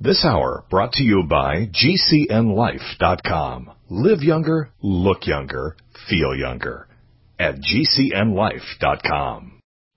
This hour brought to you by GCNLife.com. Live younger, look younger, feel younger at GCNLife.com.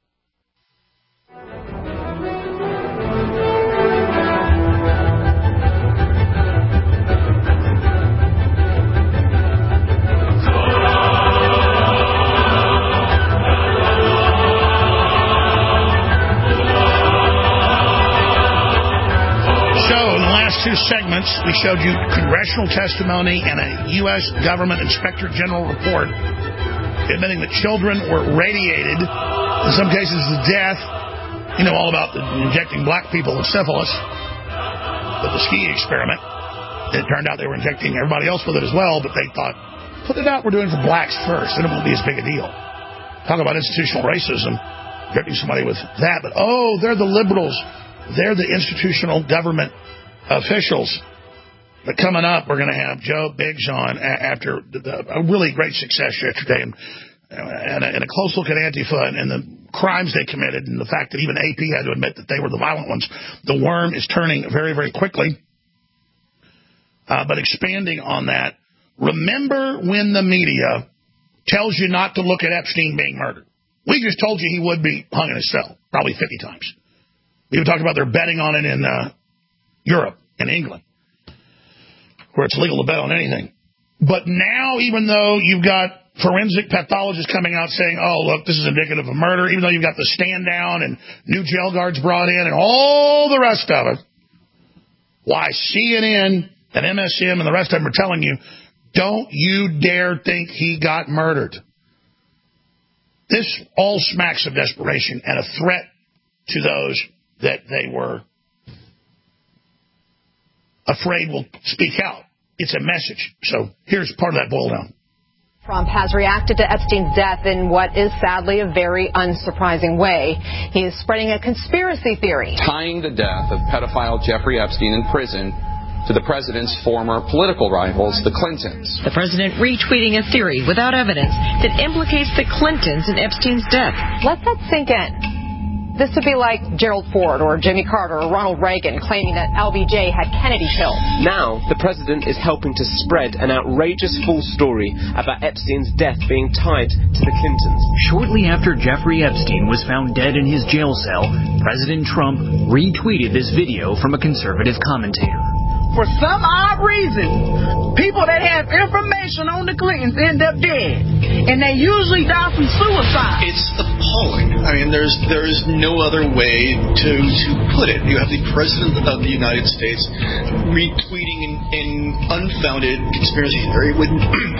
Two segments, we showed you congressional testimony and a U.S. government inspector general report admitting that children were radiated, in some cases to death. You know all about injecting black people with syphilis, the Tuskegee experiment. It turned out they were injecting everybody else with it as well, but they thought, put it out, we're doing it for blacks first, then it won't be as big a deal. Talk about institutional racism, injecting somebody with that, but they're the liberals. They're the institutional government officials. But coming up, we're going to have Joe Biggs on after a really great success yesterday, and a close look at Antifa and the crimes they committed, and the fact that even AP had to admit that they were the violent ones. The worm is turning very, very quickly. But expanding on that, remember when the media tells you not to look at Epstein being murdered? We just told you he would be hung in a cell, probably 50 times. We even talked about their betting on it in Europe and England, where it's legal to bet on anything. But now, even though you've got forensic pathologists coming out saying, look, this is indicative of murder, even though you've got the stand down and new jail guards brought in and all the rest of it, why CNN and MSM and the rest of them are telling you, don't you dare think he got murdered. This all smacks of desperation and a threat to those that they were afraid will speak out. It's a message. So here's part of that boil down. Trump has reacted to Epstein's death in what is sadly a very unsurprising way. He is spreading a conspiracy theory, tying the death of pedophile Jeffrey Epstein in prison to the president's former political rivals, the Clintons. The president retweeting a theory without evidence that implicates the Clintons in Epstein's death. Let that sink in. This would be like Gerald Ford or Jimmy Carter or Ronald Reagan claiming that LBJ had Kennedy killed. Now, the president is helping to spread an outrageous false story about Epstein's death being tied to the Clintons. Shortly after Jeffrey Epstein was found dead in his jail cell, President Trump retweeted this video from a conservative commentator. For some odd reason, people that have information on the Clintons end up dead, and they usually die from suicide. It's appalling. I mean, there is no other way to put it. You have the President of the United States retweeting an unfounded conspiracy theory with,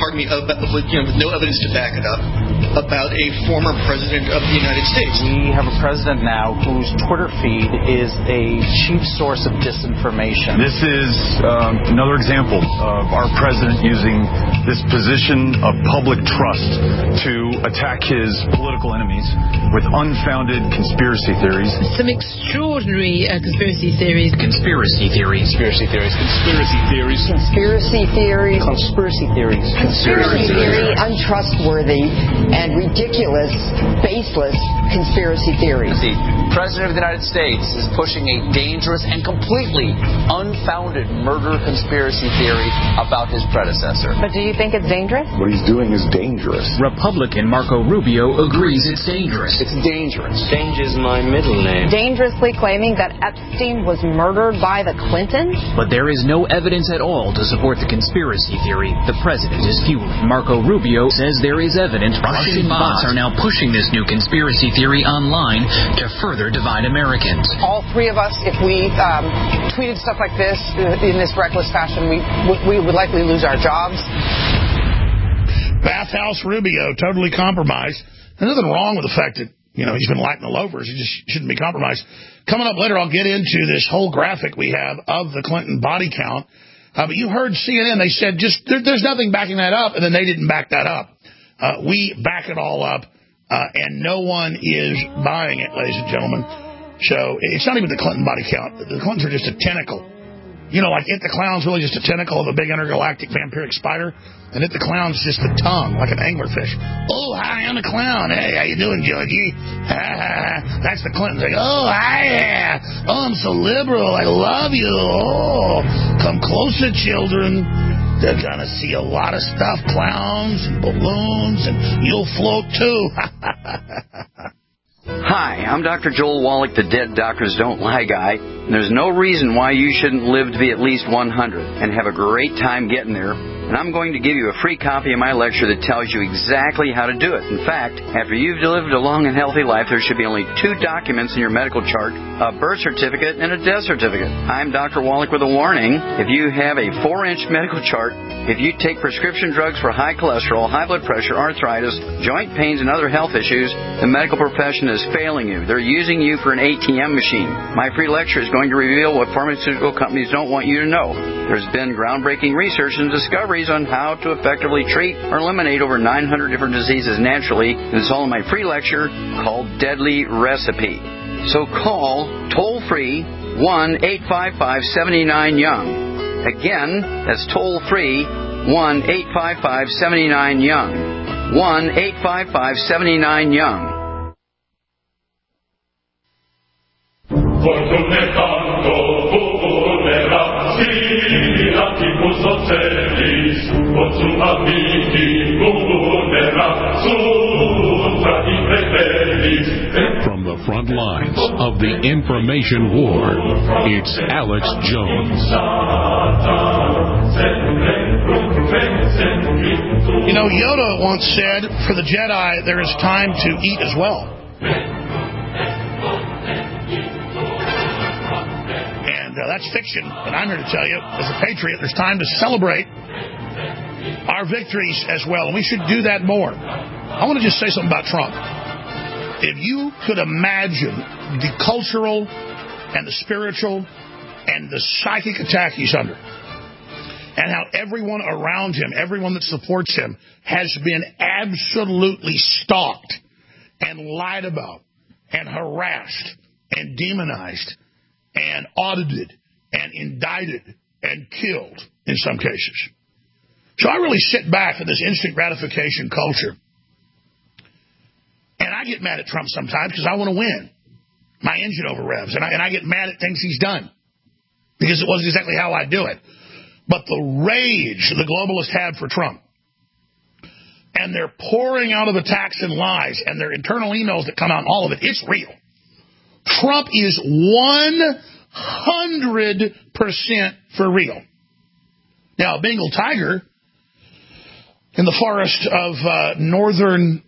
with no evidence to back it up about a former President of the United States. We have a president now whose Twitter feed is a chief source of disinformation. This is another example of our president using this position of public trust to attack his political enemies with unfounded conspiracy theories. Some extraordinary conspiracy theories. Conspiracy theories. Conspiracy theories. Conspiracy theories. Conspiracy theories. Conspiracy theories. Conspiracy theory. Untrustworthy and ridiculous, baseless conspiracy theories. The President of the United States is pushing a dangerous and completely unfounded murder conspiracy theory about his predecessor. But do you think it's dangerous? What he's doing is dangerous. Republican Marco Rubio agrees it's dangerous. It's dangerous. Dange is my middle name. Dangerously claiming that Epstein was murdered by the Clintons? But there is no evidence at all to support the conspiracy theory the president is fueling. Marco Rubio says there is evidence Russian bots are now pushing this new conspiracy theory online to further divide Americans. All three of us, if we tweeted stuff like this in this reckless fashion, we would likely lose our jobs. Bathhouse Rubio, totally compromised. There's nothing wrong with the fact that, he's been lighting the loafers. He just shouldn't be compromised. Coming up later, I'll get into this whole graphic we have of the Clinton body count. But you heard CNN, they said there's nothing backing that up, and then they didn't back that up. We back it all up, and no one is buying it, ladies and gentlemen. So it's not even the Clinton body count. The Clintons are just a tentacle You know, like It the Clown's really just a tentacle of a big intergalactic vampiric spider, and It the Clown's just the tongue, like an anglerfish. Oh, hi, I'm the clown. Hey, how you doing, Georgie? That's the Clintons. Like, oh, hi. Oh, I'm so liberal. I love you. Oh, come closer, children. They're going to see a lot of stuff, clowns and balloons, and you'll float too. Hi, I'm Dr. Joel Wallach, the Dead Doctors Don't Lie guy. There's no reason why you shouldn't live to be at least 100 and have a great time getting there. And I'm going to give you a free copy of my lecture that tells you exactly how to do it. In fact, after you've lived a long and healthy life, there should be only 2 documents in your medical chart, a birth certificate and a death certificate. I'm Dr. Wallach with a warning. If you have a 4-inch medical chart, if you take prescription drugs for high cholesterol, high blood pressure, arthritis, joint pains, and other health issues, the medical profession is failing you. They're using you for an ATM machine. My free lecture is going to reveal what pharmaceutical companies don't want you to know. There's been groundbreaking research and discoveries on how to effectively treat or eliminate over 900 different diseases naturally, and it's all in my free lecture called Deadly Recipe. So call toll-free 1-855-79-YOUNG. Again, that's toll-free 1-855-79-YOUNG. 1-855-79-YOUNG. From the front lines of the information war, it's Alex Jones. You know, Yoda once said, for the Jedi, there is time to eat as well. That's fiction, but I'm here to tell you, as a patriot, there's time to celebrate our victories as well, and we should do that more. I want to just say something about Trump. If you could imagine the cultural and the spiritual and the psychic attack he's under, and how everyone around him, everyone that supports him, has been absolutely stalked and lied about and harassed and demonized and audited and indicted and killed in some cases. So I really sit back in this instant gratification culture. And I get mad at Trump sometimes because I want to win. My engine over revs. And I get mad at things he's done because it wasn't exactly how I do it. But the rage the globalists have for Trump, and they're pouring out of attacks and lies, and their internal emails that come out, all of it, it's real. Trump is 100% for real. Now, a Bengal tiger in the forest of northern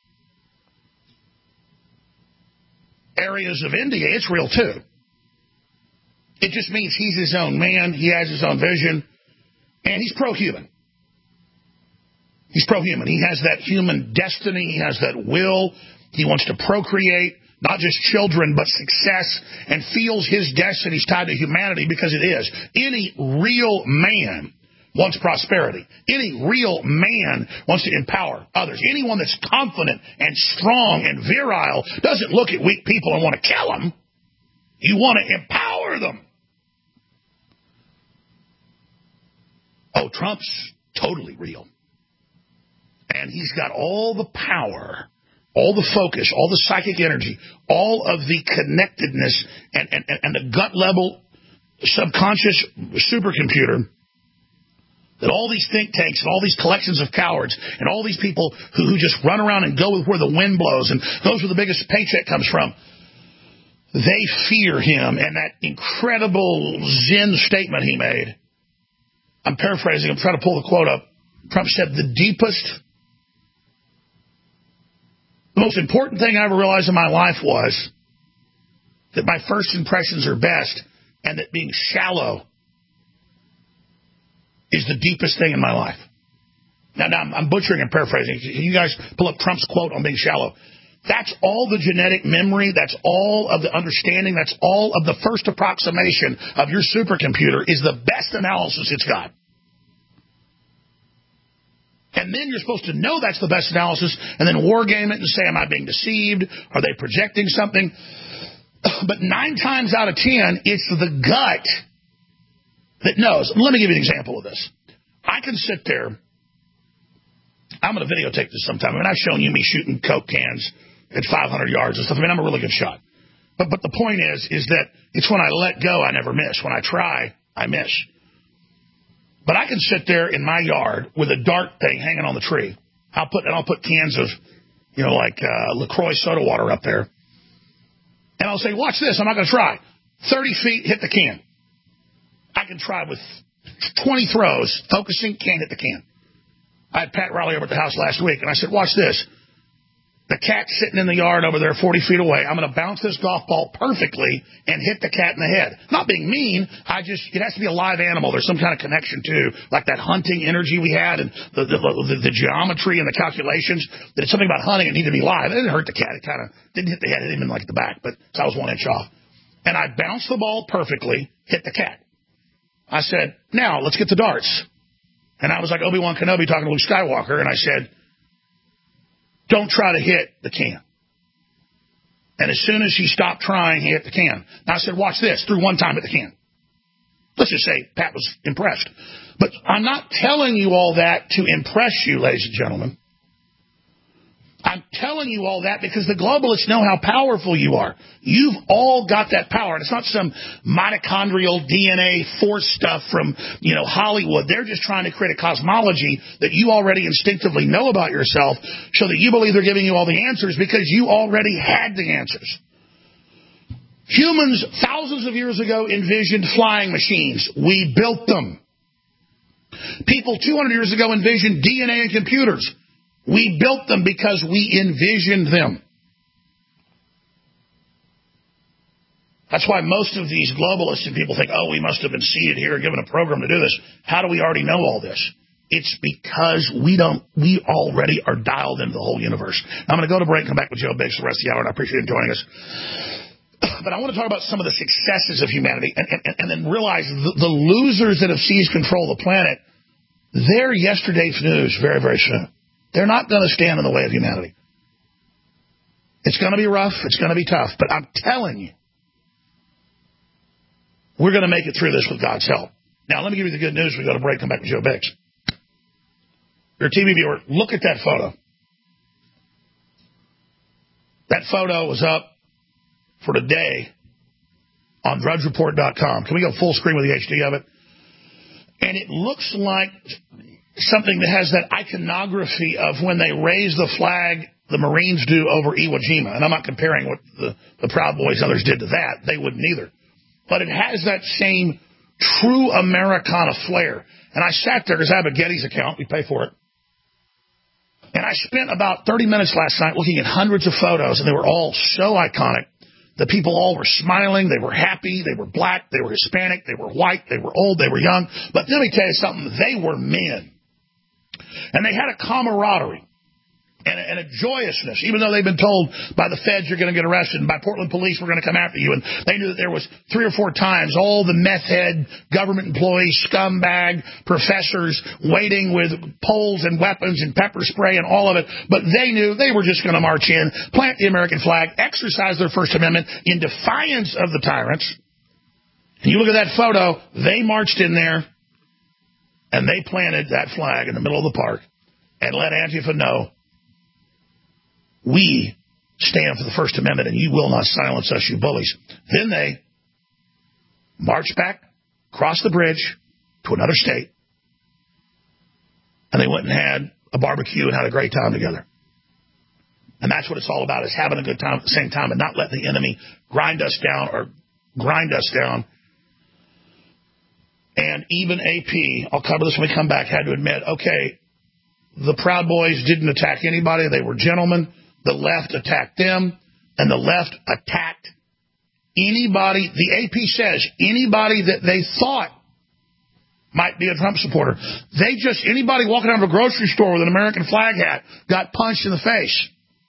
areas of India, it's real too. It just means he's his own man, he has his own vision, and he's pro-human. He's pro-human. He has that human destiny, he has that will, he wants to procreate, not just children, but success, and feels his destiny is tied to humanity because it is. Any real man wants prosperity. Any real man wants to empower others. Anyone that's confident and strong and virile doesn't look at weak people and want to kill them. You want to empower them. Oh, Trump's totally real. And he's got all the power, all the focus, all the psychic energy, all of the connectedness and the gut level subconscious supercomputer that all these think tanks and all these collections of cowards and all these people who just run around and go with where the wind blows and goes where the biggest paycheck comes from, they fear him. And that incredible Zen statement he made, I'm paraphrasing, I'm trying to pull the quote up. Trump said, the most important thing I ever realized in my life was that my first impressions are best, and that being shallow is the deepest thing in my life. Now I'm butchering and paraphrasing. Can you guys pull up Trump's quote on being shallow? That's all the genetic memory. That's all of the understanding. That's all of the first approximation of your supercomputer is the best analysis it's got. And then you're supposed to know that's the best analysis and then war game it and say, am I being deceived? Are they projecting something? But 9 times out of 10, it's the gut that knows. Let me give you an example of this. I can sit there. I'm going to videotape this sometime. I mean, I've shown you me shooting Coke cans at 500 yards and stuff. I mean, I'm a really good shot. But the point is that it's when I let go, I never miss. When I try, I miss. But I can sit there in my yard with a dart thing hanging on the tree. I'll put cans of, LaCroix soda water up there. And I'll say, watch this. I'm not going to try. 30 feet, hit the can. I can try with 20 throws, focusing, can't hit the can. I had Pat Riley over at the house last week, and I said, watch this. The cat's sitting in the yard over there 40 feet away. I'm going to bounce this golf ball perfectly and hit the cat in the head. Not being mean, it has to be a live animal. There's some kind of connection, too, like that hunting energy we had and the geometry and the calculations. That it's something about hunting, it needed to be live. It didn't hurt the cat. It kind of didn't hit the head. It hit him in like the back, but so I was 1 inch off. And I bounced the ball perfectly, hit the cat. I said, now, let's get the darts. And I was like Obi-Wan Kenobi talking to Luke Skywalker, and I said, don't try to hit the can. And as soon as he stopped trying, he hit the can. Now I said, watch this. Threw one time at the can. Let's just say Pat was impressed. But I'm not telling you all that to impress you, ladies and gentlemen. I'm telling you all that because the globalists know how powerful you are. You've all got that power. And it's not some mitochondrial DNA force stuff from, Hollywood. They're just trying to create a cosmology that you already instinctively know about yourself so that you believe they're giving you all the answers because you already had the answers. Humans, thousands of years ago, envisioned flying machines. We built them. People 200 years ago envisioned DNA and computers. We built them because we envisioned them. That's why most of these globalists and people think, we must have been seated here and given a program to do this. How do we already know all this? It's because we already are dialed into the whole universe. I'm going to go to break and come back with Joe Biggs for the rest of the hour, and I appreciate him joining us. But I want to talk about some of the successes of humanity and then realize the losers that have seized control of the planet, they're yesterday's news very, very soon. They're not going to stand in the way of humanity. It's going to be rough. It's going to be tough. But I'm telling you, we're going to make it through this with God's help. Now, let me give you the good news. We go to break. Come back with Joe Biggs. You're a TV viewer. Look at that photo. That photo was up for today on DrudgeReport.com. Can we go full screen with the HD of it? And it looks like something that has that iconography of when they raise the flag the Marines do over Iwo Jima. And I'm not comparing what the Proud Boys and others did to that. They wouldn't either. But it has that same true Americana flair. And I sat there because I have a Getty's account. We pay for it. And I spent about 30 minutes last night looking at hundreds of photos, and they were all so iconic. The people all were smiling. They were happy. They were black. They were Hispanic. They were white. They were old. They were young. But let me tell you something. They were men. And they had a camaraderie and a joyousness, even though they've been told by the feds you're going to get arrested and by Portland police we're going to come after you. And they knew that there was 3 or 4 times all the meth head government employees, scumbag professors waiting with poles and weapons and pepper spray and all of it. But they knew they were just going to march in, plant the American flag, exercise their First Amendment in defiance of the tyrants. And you look at that photo, they marched in there and they planted that flag in the middle of the park and let Antifa know, we stand for the First Amendment, and you will not silence us, you bullies. Then they marched back, crossed the bridge to another state, and they went and had a barbecue and had a great time together. And that's what it's all about, is having a good time at the same time and not letting the enemy grind us down. And even AP, I'll cover this when we come back, had to admit, okay, the Proud Boys didn't attack anybody. They were gentlemen. The left attacked them, and the left attacked anybody. The AP says anybody that they thought might be a Trump supporter. Anybody walking out of a grocery store with an American flag hat got punched in the face.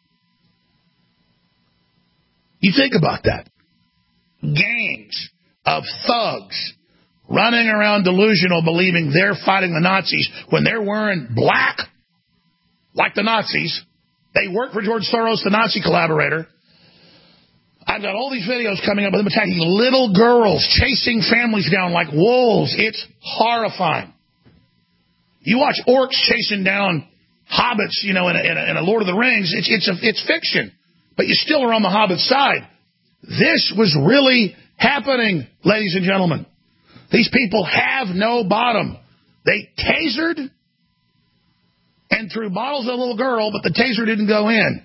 You think about that. Gangs of thugs running around delusional, believing they're fighting the Nazis when they're wearing black like the Nazis. They work for George Soros, the Nazi collaborator. I've got all these videos coming up of them attacking little girls, chasing families down like wolves. It's horrifying. You watch orcs chasing down hobbits, in a Lord of the Rings. It's fiction, but you still are on the hobbit side. This was really happening, ladies and gentlemen. These people have no bottom. They tasered and threw bottles at a little girl, but the taser didn't go in.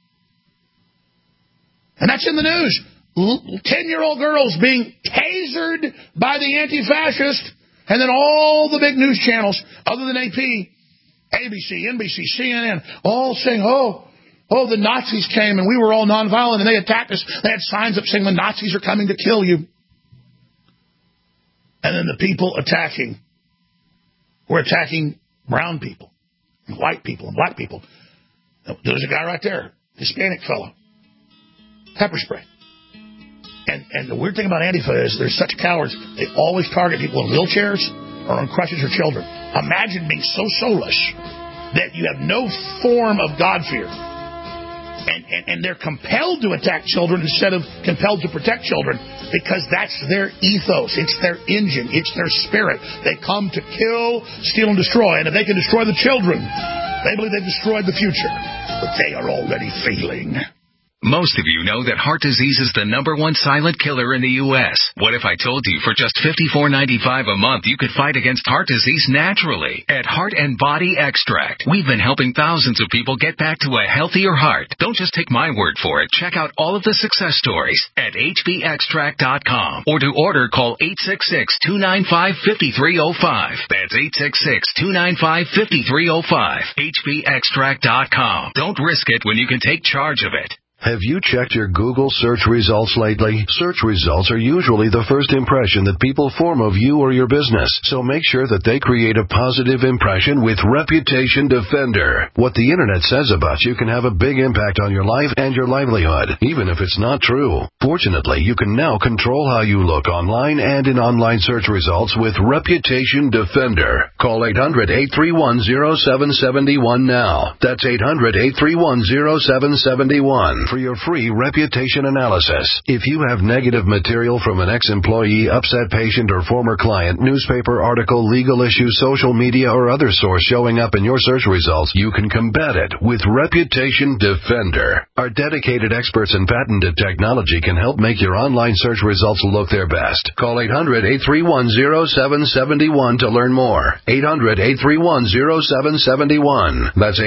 And that's in the news. 10-year-old girls being tasered by the anti-fascist, and then all the big news channels, other than AP, ABC, NBC, CNN, all saying, oh, the Nazis came and we were all nonviolent and they attacked us. They had signs up saying the Nazis are coming to kill you. And then the people attacking were attacking brown people, and white people, and black people. There's a guy right there, Hispanic fellow. Pepper spray. And the weird thing about Antifa is they're such cowards. They always target people in wheelchairs or on crutches or children. Imagine being so soulless that you have no form of God-fear. And they're compelled to attack children instead of compelled to protect children because that's their ethos. It's their engine. It's their spirit. They come to kill, steal, and destroy. And if they can destroy the children, they believe they've destroyed the future. But they are already failing. Most of you know that heart disease is the #1 silent killer in the U.S. What if I told you for just $54.95 a month you could fight against heart disease naturally at Heart and Body Extract? We've been helping thousands of people get back to a healthier heart. Don't just take my word for it. Check out all of the success stories at hbextract.com. Or to order, call 866-295-5305. That's 866-295-5305. hbextract.com. Don't risk it when you can take charge of it. Have you checked your Google search results lately? Search results are usually the first impression that people form of you or your business, so make sure that they create a positive impression with Reputation Defender. What the internet says about you can have a big impact on your life and your livelihood, even if it's not true. Fortunately, you can now control how you look online and in online search results with Reputation Defender. Call 800-831-0771 now. That's 800-831-0771. For your free reputation analysis. If you have negative material from an ex-employee, upset patient, or former client, newspaper article, legal issue, social media, or other source showing up in your search results, you can combat it with Reputation Defender. Our dedicated experts in patented technology can help make your online search results look their best. Call 800-831-0771 to learn more. 800-831-0771. That's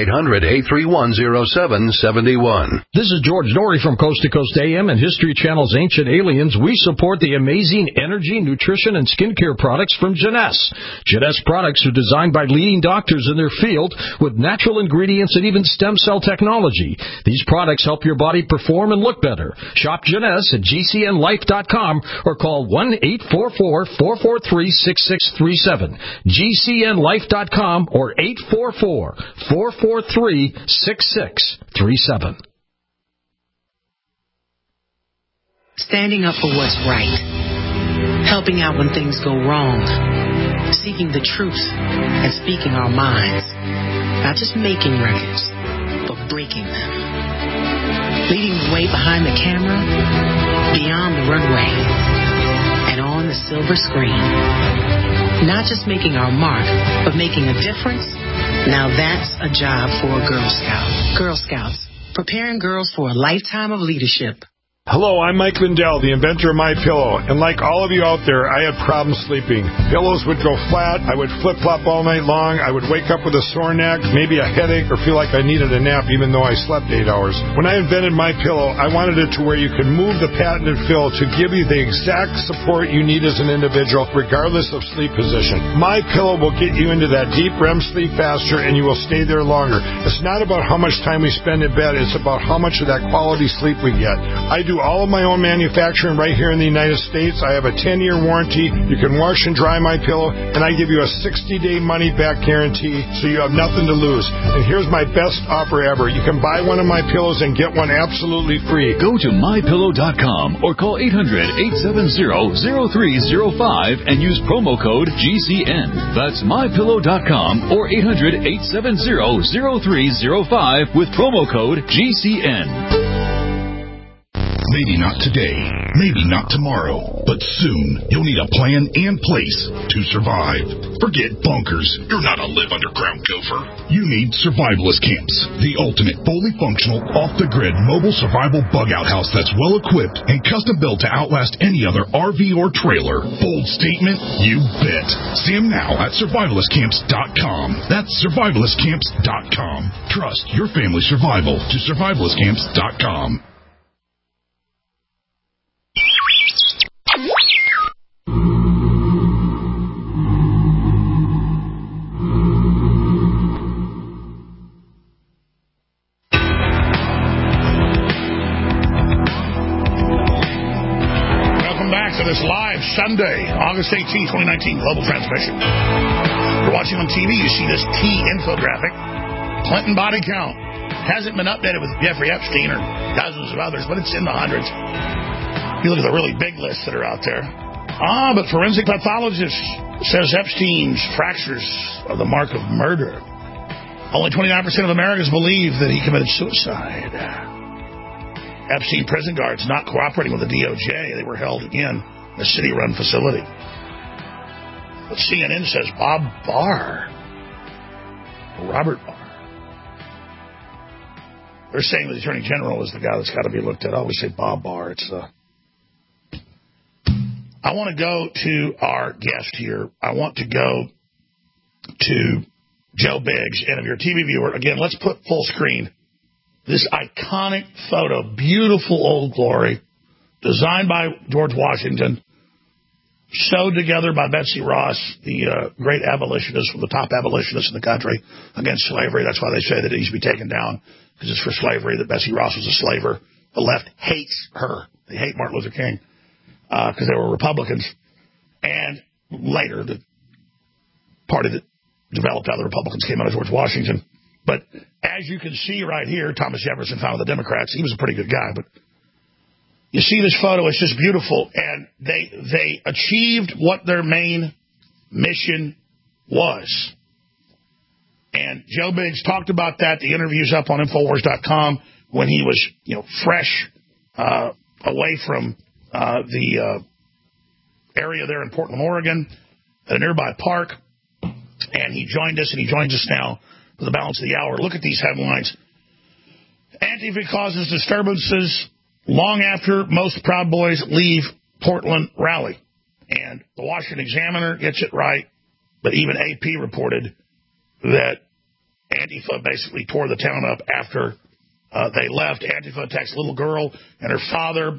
800-831-0771. This is George Norrie from Coast to Coast AM and History Channel's Ancient Aliens. We support the amazing energy, nutrition, and skincare products from Jeunesse. Jeunesse products are designed by leading doctors in their field with natural ingredients and even stem cell technology. These products help your body perform and look better. Shop Jeunesse at GCNlife.com or call 1-844-443-6637. GCNlife.com or 844-443-6637. Standing up for what's right, helping out when things go wrong, seeking the truth and speaking our minds, not just making records, but breaking them, leading the way behind the camera, beyond the runway, and on the silver screen, not just making our mark, but making a difference. Now that's a job for a Girl Scout. Girl Scouts, preparing girls for a lifetime of leadership. Hello, I'm Mike Lindell, the inventor of MyPillow, and like all of you out there, I had problems sleeping. Pillows would go flat, I would flip-flop all night long, I would wake up with a sore neck, maybe a headache, or feel like I needed a nap even though I slept 8 hours. When I invented MyPillow, I wanted it to where you could move the patented fill to give you the exact support you need as an individual, regardless of sleep position. MyPillow will get you into that deep REM sleep faster, and you will stay there longer. It's not about how much time we spend in bed, it's about how much of that quality sleep we get. I do all of my own manufacturing right here in the United States. I have a 10-year warranty. You can wash and dry my pillow, and I give you a 60-day money-back guarantee, so you have nothing to lose. And here's my best offer ever. You can buy one of my pillows and get one absolutely free. Go to MyPillow.com or call 800-870-0305 and use promo code GCN. That's MyPillow.com or 800-870-0305 with promo code GCN. Maybe not today, maybe not tomorrow, but soon you'll need a plan and place to survive. Forget bunkers. You're not a live underground gopher. You need survivalist camps, the ultimate fully functional, off-the-grid mobile survival bug-out house that's well-equipped and custom-built to outlast any other RV or trailer. Bold statement? You bet. See them now at survivalistcamps.com. That's survivalistcamps.com. Trust your family's survival to survivalistcamps.com. This live Sunday, August 18, 2019, global transmission. You're watching on TV, you see this T infographic. Clinton body count hasn't been updated with Jeffrey Epstein or dozens of others, but it's in the hundreds. You look at the really big lists that are out there. But forensic pathologist says Epstein's fractures are the mark of murder. Only 29% of Americans believe that he committed suicide. Epstein prison guards not cooperating with the DOJ. They were held again in a city-run facility. But CNN says Bob Barr, Robert Barr. They're saying the Attorney General is the guy that's got to be looked at. I always say Bob Barr. I want to go to our guest here. I want to go to Joe Biggs. And if you're a TV viewer, again, let's put full screen. This iconic photo, beautiful Old Glory, designed by George Washington, sewed together by Betsy Ross, the great abolitionist, the top abolitionist in the country against slavery. That's why they say that it needs to be taken down, because it's for slavery, that Betsy Ross was a slaver. The left hates her. They hate Martin Luther King because they were Republicans. And later, the party that developed out of the Republicans came out of George Washington. But as you can see right here, Thomas Jefferson founded the Democrats. He was a pretty good guy. But you see this photo, it's just beautiful. And they achieved what their main mission was. And Joe Biggs talked about that. The interview's up on Infowars.com when he was, fresh away from the area there in Portland, Oregon, at a nearby park. And he joined us, and he joins us now for the balance of the hour. Look at these headlines. Antifa causes disturbances long after most Proud Boys leave Portland rally. And the Washington Examiner gets it right, but even AP reported that Antifa basically tore the town up after they left. Antifa attacks a little girl and her father.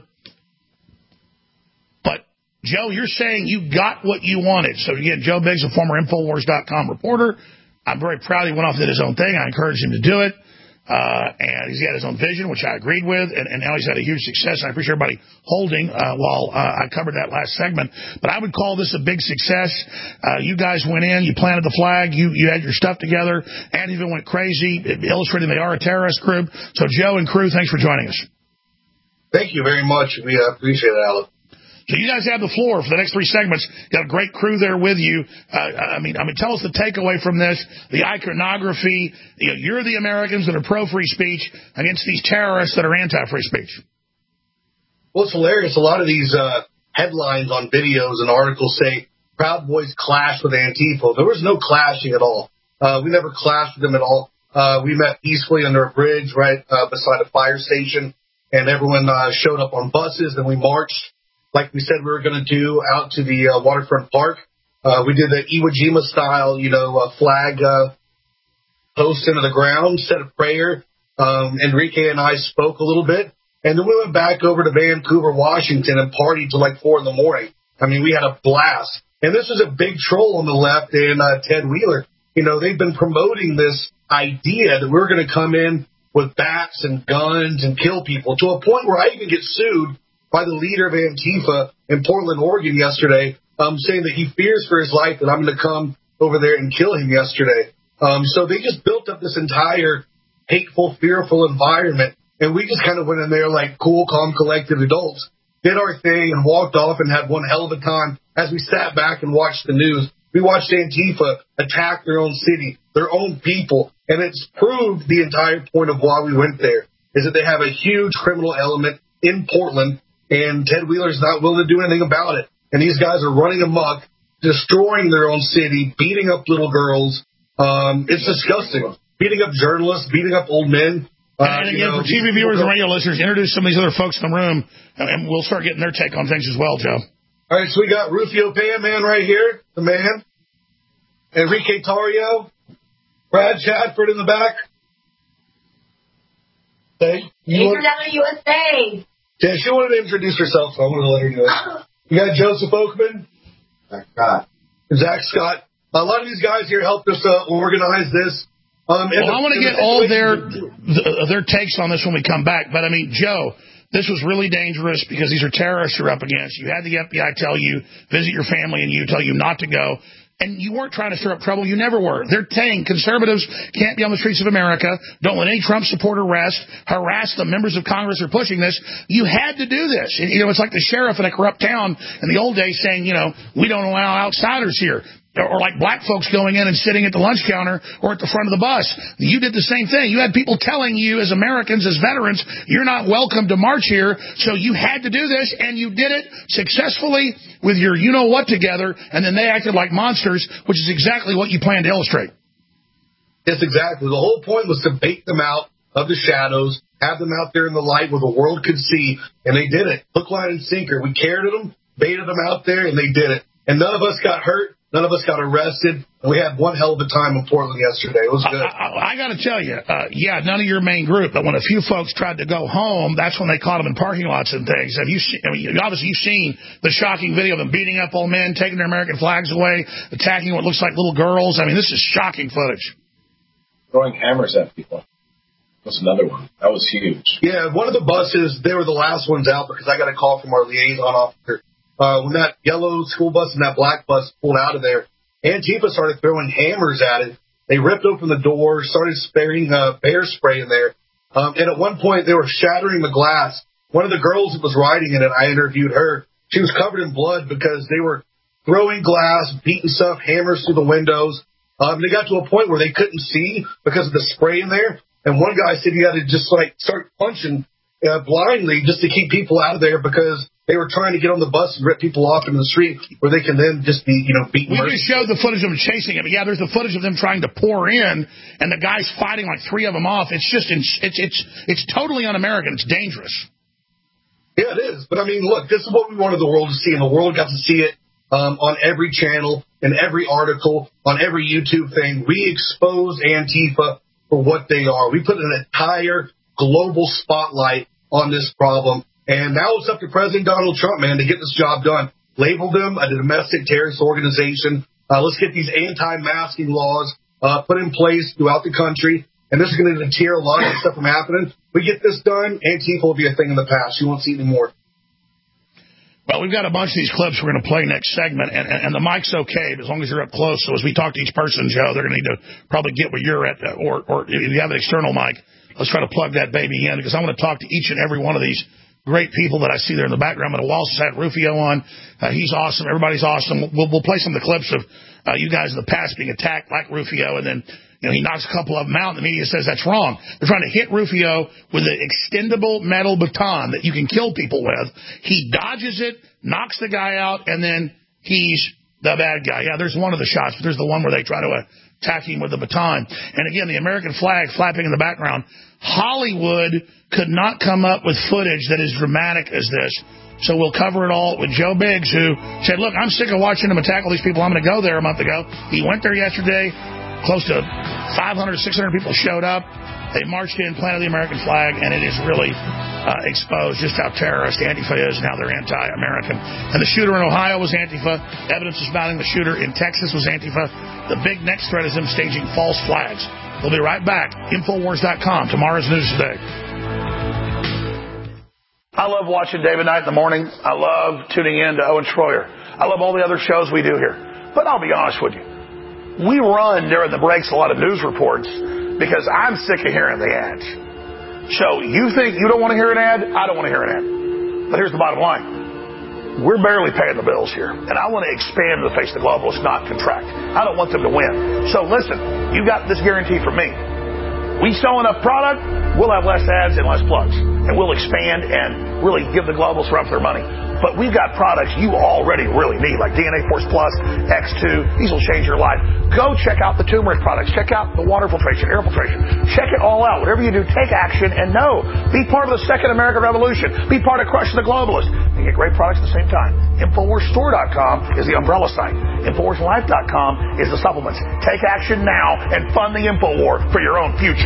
But, Joe, you're saying you got what you wanted. So, again, Joe Biggs, a former Infowars.com reporter. I'm very proud he went off and did his own thing. I encouraged him to do it. And he's got his own vision, which I agreed with, and now he's had a huge success. And I appreciate everybody holding while I covered that last segment. But I would call this a big success. You guys went in, you planted the flag, you had your stuff together, and even went crazy, illustrating they are a terrorist group. So, Joe and crew, thanks for joining us. Thank you very much. We appreciate it, Alex. So you guys have the floor for the next three segments. You got a great crew there with you. I mean, tell us the takeaway from this, the iconography. You're the Americans that are pro-free speech against these terrorists that are anti-free speech. Well, it's hilarious. A lot of these headlines on videos and articles say Proud Boys clash with Antifa. There was no clashing at all. We never clashed with them at all. We met peacefully under a bridge right beside a fire station, and everyone showed up on buses, and we marched like we said we were going to do out to the waterfront park. We did the Iwo Jima style, flag post into the ground, said a prayer. Enrique and I spoke a little bit, and then we went back over to Vancouver, Washington, and partied till like 4 a.m. I mean, we had a blast. And this was a big troll on the left and Ted Wheeler. They've been promoting this idea that we're going to come in with bats and guns and kill people, to a point where I even get sued by the leader of Antifa in Portland, Oregon yesterday, saying that he fears for his life and I'm going to come over there and kill him yesterday. So they just built up this entire hateful, fearful environment, and we just kind of went in there like cool, calm, collected adults, did our thing, and walked off and had one hell of a time as we sat back and watched the news. We watched Antifa attack their own city, their own people, and it's proved the entire point of why we went there, is that they have a huge criminal element. in Portland, and Ted Wheeler's not willing to do anything about it. And these guys are running amok, destroying their own city, beating up little girls. It's disgusting. Beating up journalists, beating up old men. And again, for TV viewers and radio listeners, introduce some of these other folks in the room, and we'll start getting their take on things as well, Joe. All right, so we got Rufio Pan-Man right here, the man. Enrique Tarrio. Brad Chadford in the back. Hey, USA. Yeah, she wanted to introduce herself, so I wanted to let her do it. You got Joseph Oakman. Zach Scott. A lot of these guys here helped us organize this. I want to get all their takes on this when we come back. But, I mean, Joe, this was really dangerous because these are terrorists you're up against. You had the FBI tell you, visit your family, and you tell you not to go. And you weren't trying to stir up trouble. You never were. They're saying conservatives can't be on the streets of America. Don't let any Trump supporter harass the members of Congress who are pushing this. You had to do this. And, it's like the sheriff in a corrupt town in the old days saying, we don't allow outsiders here. Or like black folks going in and sitting at the lunch counter or at the front of the bus. You did the same thing. You had people telling you as Americans, as veterans, you're not welcome to march here. So you had to do this, and you did it successfully with your you-know-what together, and then they acted like monsters, which is exactly what you planned to illustrate. Yes, exactly. The whole point was to bait them out of the shadows, have them out there in the light where the world could see, and they did it. Hook, line, and sinker. We carried them, baited them out there, and they did it. And none of us got hurt. None of us got arrested, and we had one hell of a time in Portland yesterday. It was good. I got to tell you, none of your main group, but when a few folks tried to go home, that's when they caught them in parking lots and things. Have you seen, obviously you've seen the shocking video of them beating up old men, taking their American flags away, attacking what looks like little girls. I mean, this is shocking footage. Throwing hammers at people. That's another one. That was huge. Yeah, one of the buses, they were the last ones out because I got a call from our liaison officer. When that yellow school bus and that black bus pulled out of there, Antifa started throwing hammers at it. They ripped open the door, started spraying bear spray in there. And at one point, they were shattering the glass. One of the girls that was riding in it, I interviewed her. She was covered in blood because they were throwing glass, beating stuff, hammers through the windows. They got to a point where they couldn't see because of the spray in there. And one guy said he had to just start punching blindly just to keep people out of there because they were trying to get on the bus and rip people off in the street where they can then just be, beaten. We just showed the footage of them chasing him. Yeah, there's the footage of them trying to pour in, and the guy's fighting like three of them off. It's just, it's totally un-American. It's dangerous. Yeah, it is. But, I mean, look, this is what we wanted the world to see, and the world got to see it on every channel, in every article, on every YouTube thing. We exposed Antifa for what they are. We put an entire global spotlight on this problem. And now it's up to President Donald Trump, man, to get this job done. Label them a domestic terrorist organization. Let's get these anti-masking laws put in place throughout the country. And this is going to deter a lot of stuff from happening. We get this done, Antifa will be a thing in the past. You won't see it anymore. Well, we've got a bunch of these clips we're going to play next segment, and the mic's okay as long as you're up close. So as we talk to each person, Joe, they're going to need to probably get where you're at, or if you have an external mic, let's try to plug that baby in, because I want to talk to each and every one of these great people that I see there in the background. But Walsh has had Rufio on. He's awesome. Everybody's awesome. We'll play some of the clips of you guys in the past being attacked like Rufio, and then he knocks a couple of them out, and the media says that's wrong. They're trying to hit Rufio with an extendable metal baton that you can kill people with. He dodges it, knocks the guy out, and then he's the bad guy. Yeah, there's one of the shots, but there's the one where they try to attack him with the baton. And again, the American flag flapping in the background. Hollywood could not come up with footage that is dramatic as this. So we'll cover it all with Joe Biggs, who said, look, I'm sick of watching them attack all these people. I'm going to go there a month ago. He went there yesterday. Close to 500, 600 people showed up. They marched in, planted the American flag, and it is really exposed just how terrorist Antifa is and how they're anti-American. And the shooter in Ohio was Antifa. Evidence is mounting the shooter in Texas was Antifa. The big next threat is them staging false flags. We'll be right back. Infowars.com. Tomorrow's News Today. I love watching David Knight in the morning. I love tuning in to Owen Schroyer. I love all the other shows we do here. But I'll be honest with you. We run during the breaks a lot of news reports because I'm sick of hearing the ads. So you think you don't want to hear an ad? I don't want to hear an ad. But here's the bottom line. We're barely paying the bills here. And I want to expand the face of the globalists, not contract. I don't want them to win. So listen, you got this guarantee from me. We sell enough product, we'll have less ads and less plugs. and we'll expand and really give the globalists run for their money. But we've got products you already really need, like DNA Force Plus, X2. These will change your life. Go check out the turmeric products. Check out the water filtration, air filtration. Check it all out. Whatever you do, take action and know. Be part of the second American Revolution. Be part of crushing the globalists. And get great products at the same time. InfoWarsStore.com is the umbrella site. InfoWarsLife.com is the supplements. Take action now and fund the InfoWar for your own future.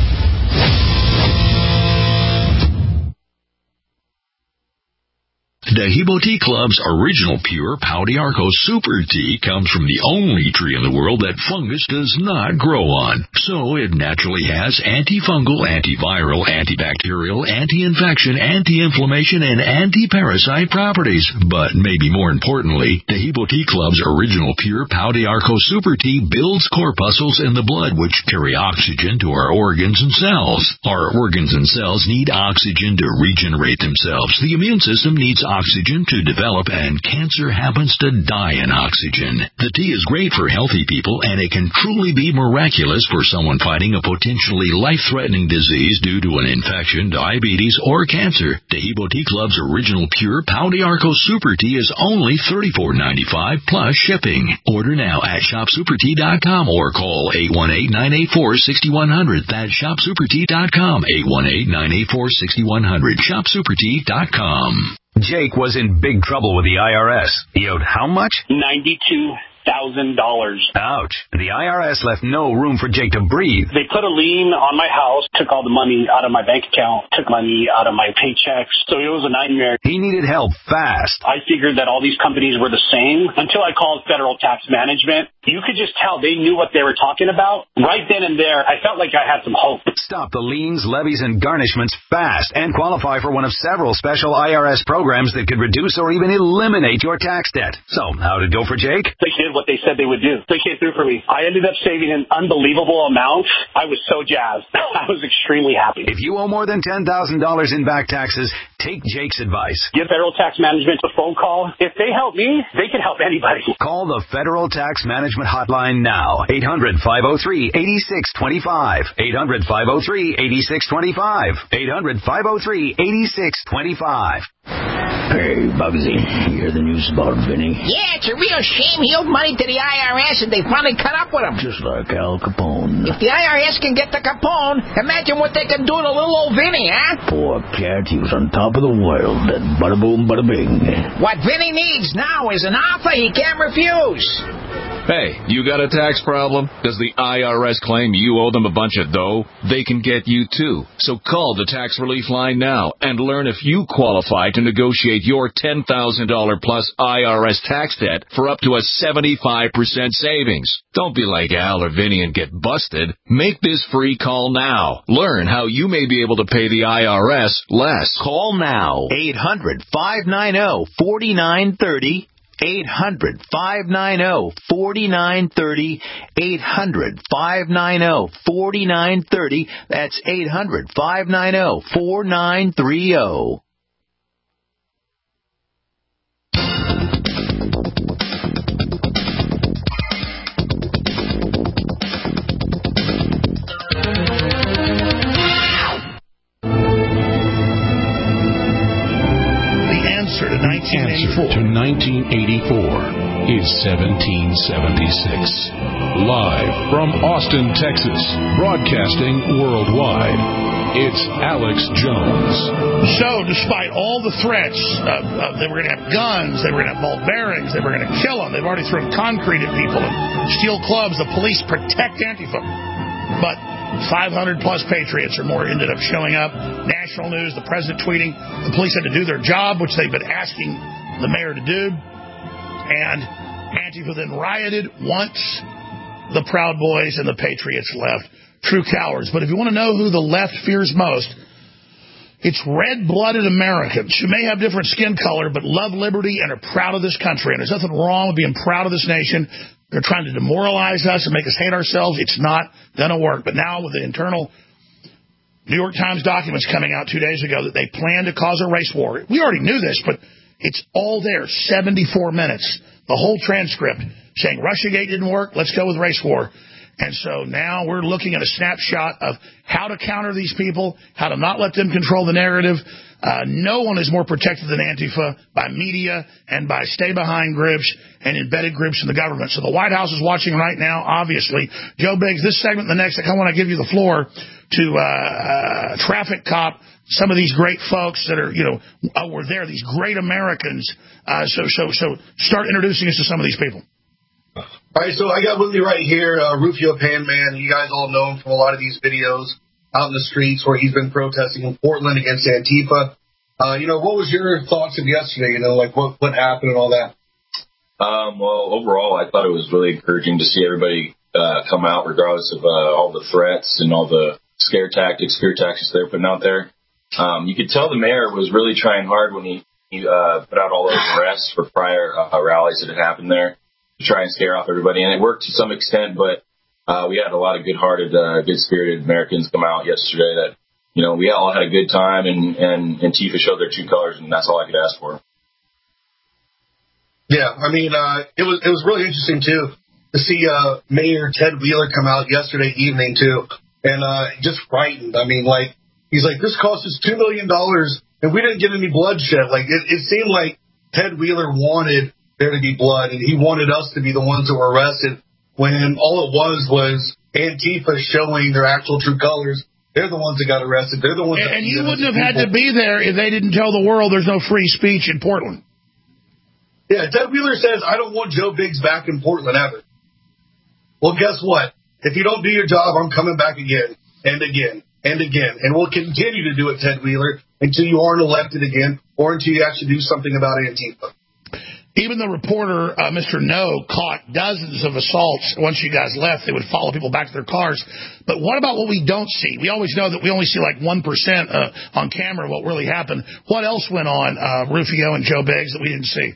Dehibo Tea Club's original pure Pau d'Arco Super Tea comes from the only tree in the world that fungus does not grow on. So it naturally has antifungal, antiviral, antibacterial, anti-infection, anti-inflammation, and anti-parasite properties. But maybe more importantly, Dehibo Tea Club's original pure Pau d'Arco Super Tea builds corpuscles in the blood which carry oxygen to our organs and cells. Our organs and cells need oxygen to regenerate themselves. The immune system needs oxygen to develop, and cancer happens to die in oxygen. The tea is great for healthy people, and it can truly be miraculous for someone fighting a potentially life-threatening disease due to an infection, diabetes, or cancer. Dehibo Tea Club's original pure Pau d'Arco Super Tea is only $34.95 plus shipping. Order now at ShopSuperTea.com or call 818-984-6100. That's ShopSuperTea.com, 818-984-6100. ShopSuperTea.com. Jake was in big trouble with the IRS. He owed how much? $92,000. Ouch. The IRS left no room for Jake to breathe. They put a lien on my house, took all the money out of my bank account, took money out of my paychecks. So it was a nightmare. He needed help fast. I figured that all these companies were the same until I called Federal Tax Management. You could just tell they knew what they were talking about. Right then and there, I felt like I had some hope. Stop the liens, levies, and garnishments fast and qualify for one of several special IRS programs that could reduce or even eliminate your tax debt. So, how'd it go for Jake? They did what they said they would do. They came through for me. I ended up saving an unbelievable amount. I was so jazzed. I was extremely happy. If you owe more than $10,000 in back taxes, take Jake's advice. Give Federal Tax Management a phone call. If they help me, they can help anybody. Call the Federal Tax Management Hotline now. 800-503-8625. 800-503-8625. 800-503-8625. Hey, Bugsy, you hear the news about Vinny? Yeah, it's a real shame he owed money to the IRS and they finally cut up with him. Just like Al Capone. If the IRS can get to Capone, imagine what they can do to little old Vinny, huh? Poor cat, he was on top of the world. Then bada boom, bada bing. What Vinny needs now is an offer he can't refuse. Hey, you got a tax problem? Does the IRS claim you owe them a bunch of dough? They can get you too. So call the Tax Relief Line now and learn if you qualify to negotiate your $10,000 plus IRS tax debt for up to a 75% savings. Don't be like Al or Vinny and get busted. Make this free call now. Learn how you may be able to pay the IRS less. Call now. 800-590-4930. 800-590-4930. 800-590-4930. That's 800-590-4930. To 1984. To 1984 is 1776. Live from Austin, Texas, broadcasting worldwide, it's Alex Jones. So, despite all the threats, they were going to have guns, they were going to have ball bearings, they were going to kill them, they've already thrown concrete at people and steel clubs, the police protect Antifa. But 500 plus patriots or more ended up showing up. National news, the president tweeting. The police had to do their job, which they've been asking the mayor to do. And Antifa then rioted once the Proud Boys and the patriots left. True cowards. But if you want to know who the left fears most, it's red-blooded Americans who may have different skin color but love liberty and are proud of this country. And there's nothing wrong with being proud of this nation. They're trying to demoralize us and make us hate ourselves. It's not going to work. But now with the internal New York Times documents coming out 2 days ago that they plan to cause a race war. We already knew this, but it's all there, 74 minutes. The whole transcript saying Russiagate didn't work, let's go with race war. And so now we're looking at a snapshot of how to counter these people, how to not let them control the narrative. No one is more protected than Antifa by media and by stay-behind groups and embedded groups in the government. So the White House is watching right now, obviously. Joe Biggs, this segment and the next, I want to give you the floor to traffic cop some of these great folks that are, were there, these great Americans. So start introducing us to some of these people. All right, so I got with me right here, Rufio Panman. You guys all know him from a lot of these videos out in the streets where he's been protesting in Portland against Antifa. What was your thoughts of yesterday? What happened and all that? Well, overall, I thought it was really encouraging to see everybody come out, regardless of all the threats and all the scare tactics they're putting out there. You could tell the mayor was really trying hard when he put out all those arrests for prior rallies that had happened there to try and scare off everybody. And it worked to some extent, but we had a lot of good-hearted, good-spirited Americans come out yesterday that, we all had a good time, and Antifa showed their true colors, and that's all I could ask for. Yeah, it was really interesting, too, to see Mayor Ted Wheeler come out yesterday evening, too, and just frightened. He's like, this cost us $2 million, and we didn't get any bloodshed. It seemed like Ted Wheeler wanted there to be blood, and he wanted us to be the ones that were arrested, when all it was Antifa showing their actual true colors. They're the ones that got arrested. They're the ones. And you wouldn't have had to be there if they didn't tell the world there's no free speech in Portland. Yeah, Ted Wheeler says, I don't want Joe Biggs back in Portland ever. Well, guess what? If you don't do your job, I'm coming back again and again and again. And we'll continue to do it, Ted Wheeler, until you aren't elected again or until you actually do something about Antifa. Even the reporter, Mr. No, caught dozens of assaults. Once you guys left, they would follow people back to their cars. But what about what we don't see? We always know that we only see 1% on camera what really happened. What else went on, Rufio and Joe Biggs, that we didn't see?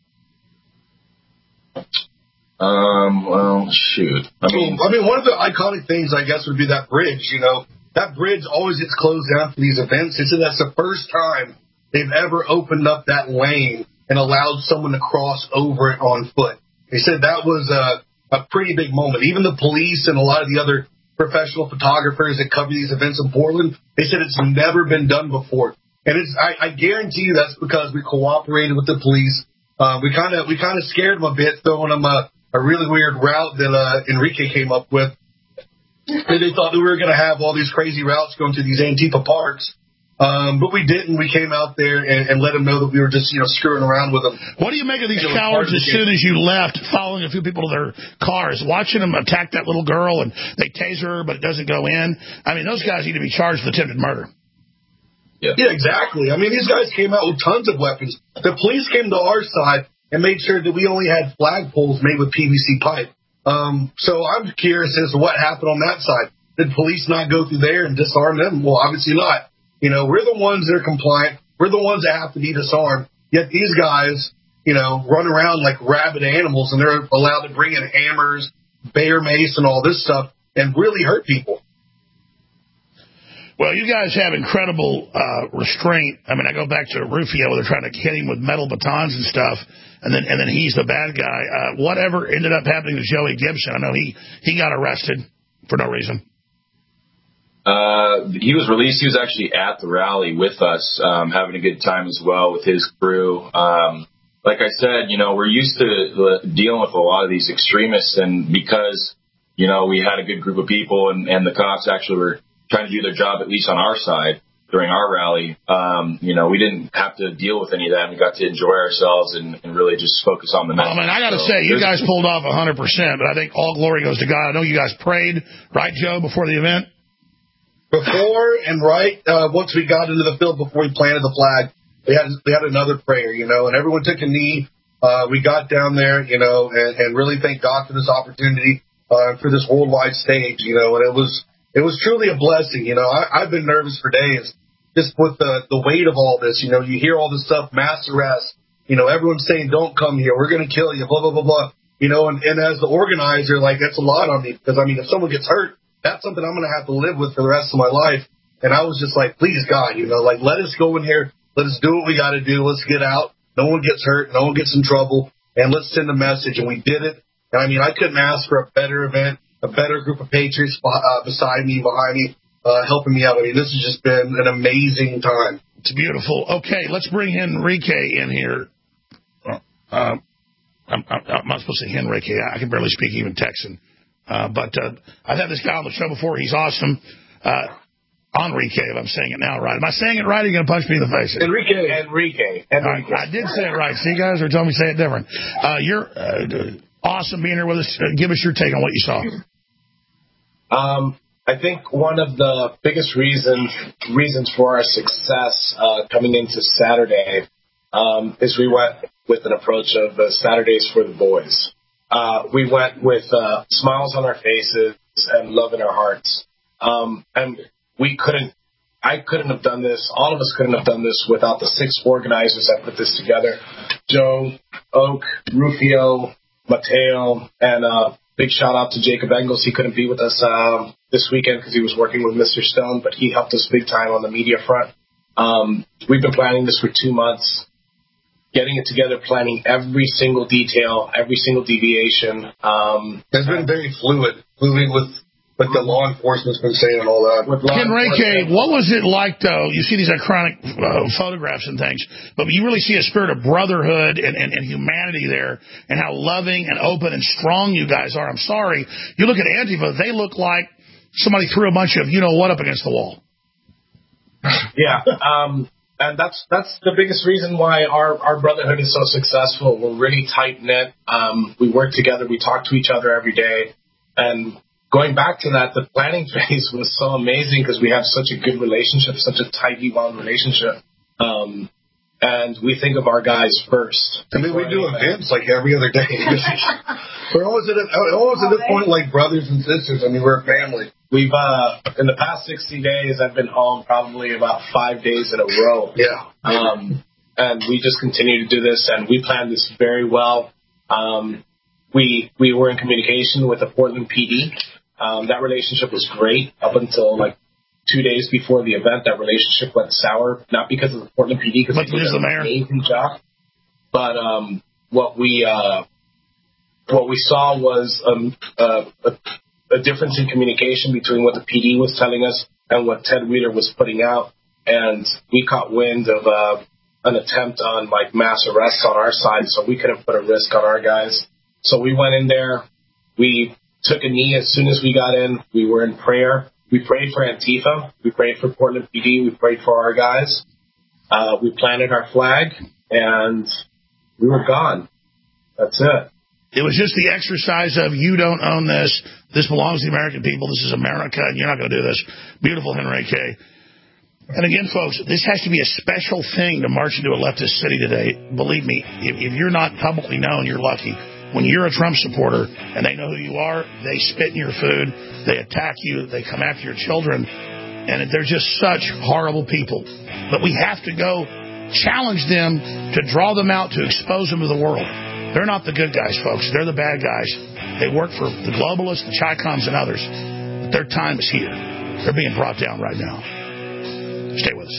Well, shoot. One of the iconic things, I guess, would be that bridge. That bridge always gets closed down for these events. They said that's the first time they've ever opened up that lane and allowed someone to cross over it on foot. They said that was a pretty big moment. Even the police and a lot of the other professional photographers that cover these events in Portland, they said it's never been done before. And I guarantee you that's because we cooperated with the police. We kind of scared them a bit, throwing them a really weird route that Enrique came up with. They thought that we were going to have all these crazy routes going through these Antifa parks. But we didn't. We came out there and let them know that we were just, screwing around with them. What do you make of these cowards as soon as you left, following a few people to their cars, watching them attack that little girl and they taser her, but it doesn't go in? Those guys need to be charged with attempted murder. Yeah, exactly. These guys came out with tons of weapons. The police came to our side and made sure that we only had flagpoles made with PVC pipe. So I'm curious as to what happened on that side. Did police not go through there and disarm them? Well, obviously not. We're the ones that are compliant. We're the ones that have to be disarmed. Yet these guys, run around like rabid animals, and they're allowed to bring in hammers, bear mace, and all this stuff, and really hurt people. Well, you guys have incredible restraint. I go back to Rufio. They're trying to hit him with metal batons and stuff, and then he's the bad guy. Whatever ended up happening to Joey Gibson? I know he got arrested for no reason. He was released. He was actually at the rally with us, having a good time as well with his crew. Like I said, we're used to dealing with a lot of these extremists, and because, we had a good group of people and the cops actually were trying to do their job, at least on our side, during our rally, we didn't have to deal with any of that. We got to enjoy ourselves and really just focus on the message. I got to say, you guys pulled off 100%, but I think all glory goes to God. I know you guys prayed, right, Joe, before the event? Before and once we got into the field, before we planted the flag, we had another prayer, and everyone took a knee. We got down there, and really thank God for this opportunity, for this worldwide stage, and it was truly a blessing. I've been nervous for days just with the weight of all this. You hear all this stuff, mass arrest, everyone's saying, don't come here, we're going to kill you, blah, blah, blah, blah. And as the organizer, that's a lot on me, because if someone gets hurt, that's something I'm going to have to live with for the rest of my life. And I was just like, please, God, let us go in here. Let us do what we got to do. Let's get out. No one gets hurt. No one gets in trouble. And let's send a message. And we did it. And I couldn't ask for a better event, a better group of patriots beside me, behind me, helping me out. I mean, this has just been an amazing time. It's beautiful. Okay, let's bring Henrique in here. I'm not supposed to say Henrique. I can barely speak even Texan. But I've had this guy on the show before. He's awesome. Enrique, if I'm saying it now right. Am I saying it right, or are you going to punch me in the face? Enrique. I did say it right. See, guys, they're telling me to say it different. You're awesome being here with us. Give us your take on what you saw. I think one of the biggest reasons for our success coming into Saturday is we went with an approach of Saturdays for the boys. We went with smiles on our faces and love in our hearts. And I couldn't have done this. All of us couldn't have done this without the 6 organizers that put this together. Joe, Oak, Rufio, Mateo, and big shout out to Jacob Engels. He couldn't be with us this weekend because he was working with Mr. Stone, but he helped us big time on the media front. We've been planning this for 2 months, getting it together, planning every single detail, every single deviation. It's been very fluid with what the law enforcement's been saying and all that. Henrique, what was it like, though? You see these iconic photographs and things, but you really see a spirit of brotherhood and humanity there, and how loving and open and strong you guys are. I'm sorry. You look at Antifa, they look like somebody threw a bunch of you-know-what up against the wall. Yeah, and that's the biggest reason why our brotherhood is so successful. We're really tight-knit. We work together. We talk to each other every day. And going back to that, the planning phase was so amazing because we have such a good relationship, such a tightly wound relationship. And we think of our guys first. I mean, we do events like every other day. We're always at this point like brothers and sisters. I mean, we're a family. We've, in the past 60 days, I've been home probably about 5 days in a row. Yeah. And we just continue to do this, and we planned this very well. We were in communication with the Portland PD. That relationship was great up until like 2 days before the event. That relationship went sour, not because of the Portland PD, because they did an amazing job. But what we saw was a difference in communication between what the PD was telling us and what Ted Wheeler was putting out, and we caught wind of an attempt on like mass arrests on our side, so we couldn't put a risk on our guys. So we went in there. We took a knee as soon as we got in. We were in prayer. We prayed for Antifa. We prayed for Portland PD. We prayed for our guys. We planted our flag, and we were gone. That's it. It was just the exercise of you don't own this. This belongs to the American people. This is America, and you're not going to do this. Beautiful, Henrique. And again, folks, this has to be a special thing to march into a leftist city today. Believe me, if you're not publicly known, you're lucky. When you're a Trump supporter and they know who you are, they spit in your food, they attack you, they come after your children, and they're just such horrible people. But we have to go challenge them to draw them out, to expose them to the world. They're not the good guys, folks. They're the bad guys. They work for the globalists, the Chi-Coms, and others. But their time is here. They're being brought down right now. Stay with us.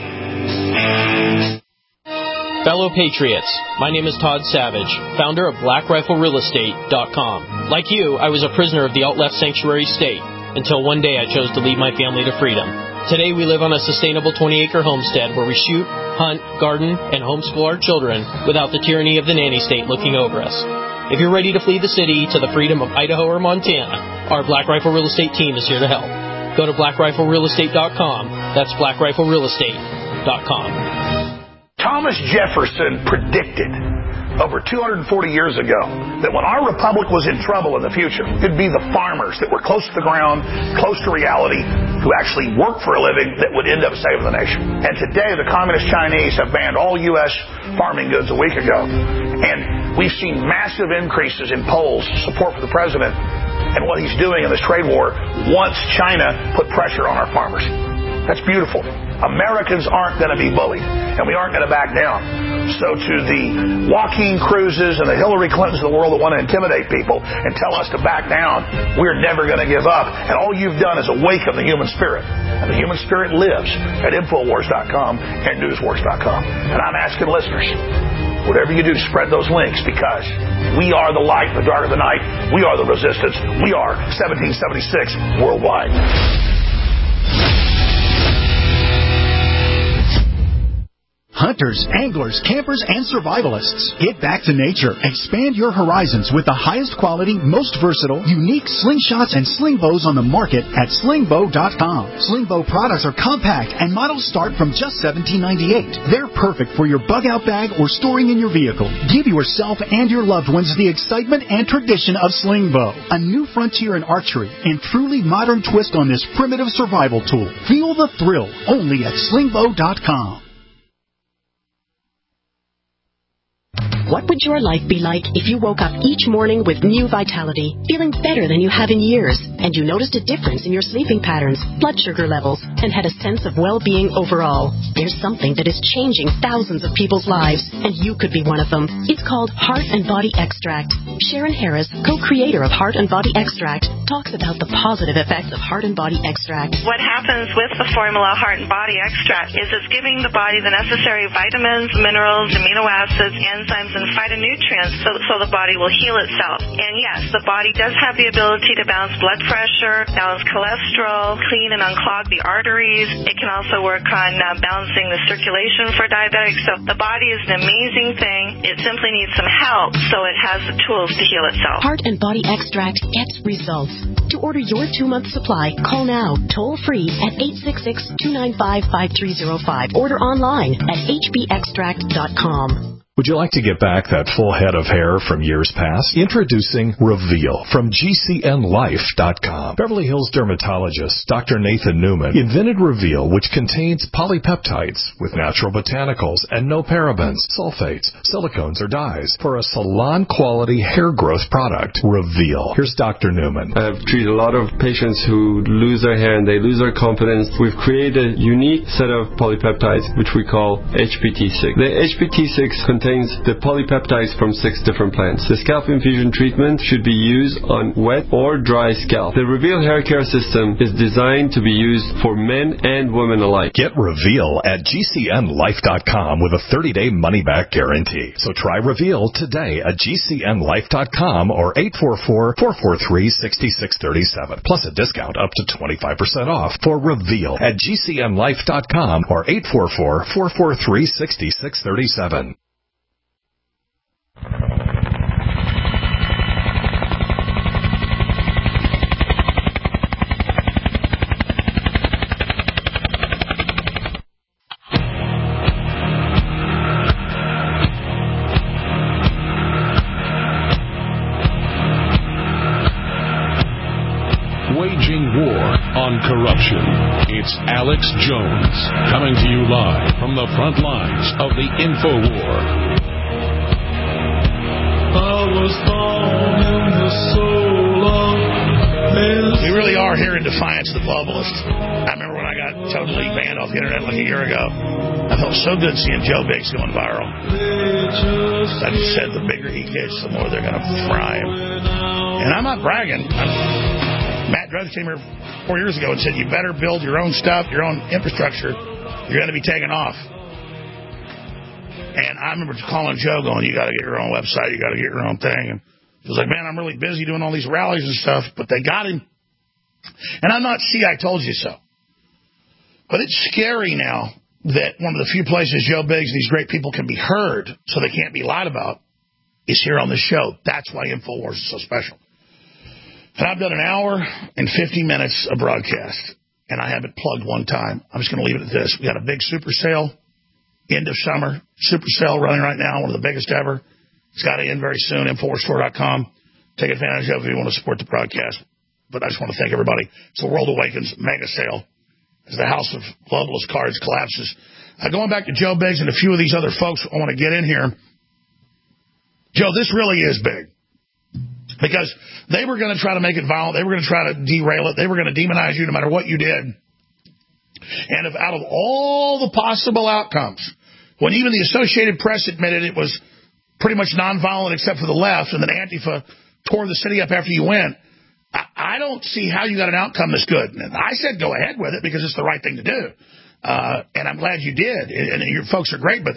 Fellow Patriots, my name is Todd Savage, founder of BlackRifleRealEstate.com. Like you, I was a prisoner of the alt-left sanctuary state until one day I chose to lead my family to freedom. Today we live on a sustainable 20-acre homestead where we shoot, hunt, garden, and homeschool our children without the tyranny of the nanny state looking over us. If you're ready to flee the city to the freedom of Idaho or Montana, our Black Rifle Real Estate team is here to help. Go to BlackRifleRealEstate.com. That's BlackRifleRealEstate.com. Thomas Jefferson predicted over 240 years ago that when our republic was in trouble in the future, it'd be the farmers that were close to the ground, close to reality, who actually worked for a living that would end up saving the nation. And today, the communist Chinese have banned all U.S. farming goods a week ago. And we've seen massive increases in polls support for the president and what he's doing in this trade war once China put pressure on our farmers. That's beautiful. Americans aren't going to be bullied, and we aren't going to back down. So to the Joaquin Cruzes and the Hillary Clintons of the world that want to intimidate people and tell us to back down, we're never going to give up. And all you've done is awaken the human spirit. And the human spirit lives at Infowars.com and Newswars.com. And I'm asking listeners, Whatever you do, spread those links, because we are the light in the dark of the night. We are the resistance. We are 1776 worldwide. Hunters, anglers, campers, and survivalists. Get back to nature. Expand your horizons with the highest quality, most versatile, unique slingshots and sling bows on the market at slingbow.com. Slingbow products are compact and models start from just $17.98. They're perfect for your bug out bag or storing in your vehicle. Give yourself and your loved ones the excitement and tradition of Slingbow, a new frontier in archery and truly modern twist on this primitive survival tool. Feel the thrill only at slingbow.com. What would your life be like if you woke up each morning with new vitality, feeling better than you have in years, and you noticed a difference in your sleeping patterns, blood sugar levels, and had a sense of well-being overall? There's something that is changing thousands of people's lives, and you could be one of them. It's called Heart and Body Extract. Sharon Harris, co-creator of Heart and Body Extract, talks about the positive effects of Heart and Body Extract. What happens with the formula Heart and Body Extract is it's giving the body the necessary vitamins, minerals, amino acids, enzymes, and phytonutrients so the body will heal itself. And yes, the body does have the ability to balance blood pressure, balance cholesterol, clean and unclog the arteries. It can also work on balancing the circulation for diabetics. So the body is an amazing thing. It simply needs some help, so it has the tools to heal itself. Heart and Body Extract gets results. To order your 2-month supply, call now, toll free at 866-295-5305. Order online at hbextract.com. Would you like to get back that full head of hair from years past? Introducing Reveal from GCNLife.com. Beverly Hills dermatologist Dr. Nathan Newman invented Reveal, which contains polypeptides with natural botanicals and no parabens, sulfates, silicones, or dyes for a salon-quality hair growth product. Reveal. Here's Dr. Newman. I've treated a lot of patients who lose their hair and they lose their confidence. We've created a unique set of polypeptides, which we call HPT6. The HPT6 contains the polypeptides from 6 different plants. The scalp infusion treatment should be used on wet or dry scalp. The Reveal hair care system is designed to be used for men and women alike. Get Reveal at GCNLife.com with a 30-day money-back guarantee. So try Reveal today at GCNLife.com or 844-443-6637. Plus a discount up to 25% off for Reveal at GCNLife.com or 844-443-6637. Waging war on corruption. It's Alex Jones coming to you live from the front lines of the InfoWar. We really are here in defiance of the globalists. I remember when I got totally banned off the internet like a year ago. I felt so good seeing Joe Biggs going viral. I just said the bigger he gets, the more they're going to fry him. And I'm not bragging. Matt Drudge came here 4 years ago and said, you better build your own stuff, your own infrastructure. You're going to be taken off. And I remember calling Joe going, you got to get your own website, you got to get your own thing. And he was like, man, I'm really busy doing all these rallies and stuff, but they got him. And I'm not, see, I told you so. But it's scary now that one of the few places Joe Biggs and these great people can be heard so they can't be lied about is here on this show. That's why InfoWars is so special. And I've done an hour and 50 minutes of broadcast, and I haven't plugged one time. I'm just going to leave it at this. We got a big super sale, end of summer, super sale running right now, one of the biggest ever. It's got to end very soon, InfoWarsStore.com. Take advantage of it if you want to support the broadcast. But I just want to thank everybody. It's the World Awakens mega sale as the house of globalist cards collapses. Going back to Joe Biggs and a few of these other folks I want to get in here. Joe, this really is big. Because they were going to try to make it violent. They were going to try to derail it. They were going to demonize you no matter what you did. And if out of all the possible outcomes, when even the Associated Press admitted it was pretty much nonviolent except for the left, and then Antifa tore the city up after you went, I don't see how you got an outcome this good. And I said go ahead with it because it's the right thing to do. And I'm glad you did. And your folks are great. But